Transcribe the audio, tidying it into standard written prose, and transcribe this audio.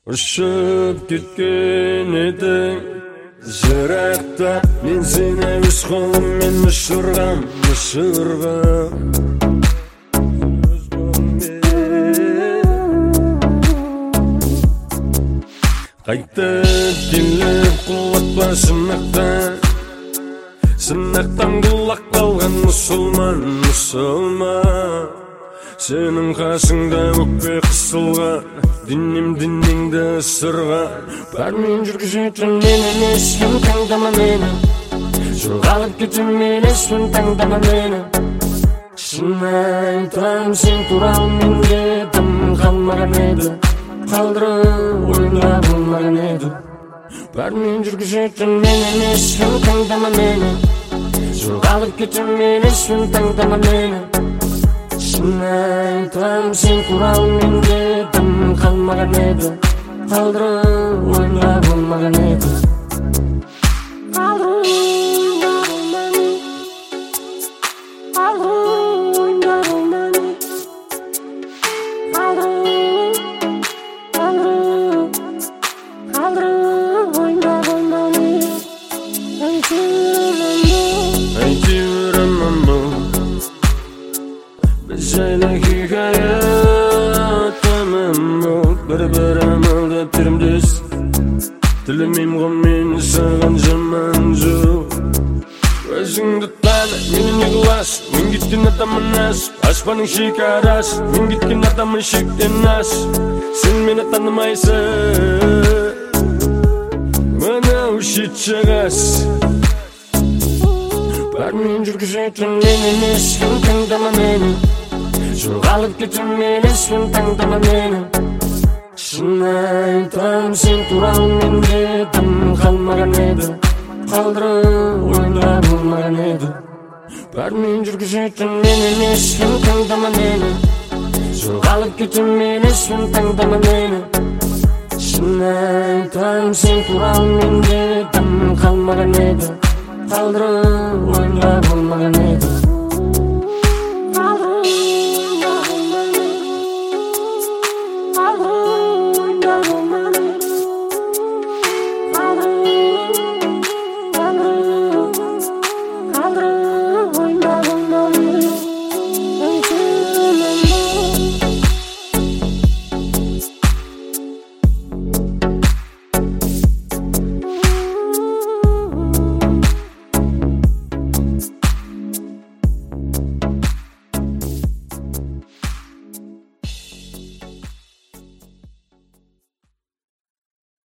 Ұшып кеткен едің жырақта, мен сені өз қолыммен ұшырғам. Қайтып келіп құлатпа сынақтан құлақ қалған мұсылман. Сенің қасыңда өкпе қысылған, дініңді ысырған. Бәрмен жүргізетін мен емес, сен таңдама мені. Жоғалып кетем емеспін, таңдама мені. Шын айтам, сен туралы менде дым қалмаған еді. Қалдырып ойымда болмаған еді. Бәрмен жүргізетін мен емес, сен таңдама мені. Жоғалып кетем емеспін, таңдама мені. Шын айтам, сен туралы менде дым қалмаған еді. Қалдырып ойымда болмаған еді. Біз жайлы хикая тамам бол, бір-бірім алдап терімдес. Тілімейм ғой мен саған жаман жоқ. Өзіңді таны, мені не қыласың? Мен кеткен адамын асып, аспанның шекарасы. Мен кеткен адамын шектен асып, сен мені танымайсың. Мынау шет жағасың. Бәрмен жүргізетін мен емес, сен таңдама мені. Жоғалып кетем емеспін, таңдама мені. Шын айтам, сен туралы менде дым қалмаған еді. Қалдырып ойымда болмаған еді. Бәрмен жүргізетін мен емес, сен таңдама мені. Жоғалып кетем емеспін, таңдама мені. Шын айтам, сен туралы менде дым қалмаған еді. Қалдырып ойымда болмаған еді.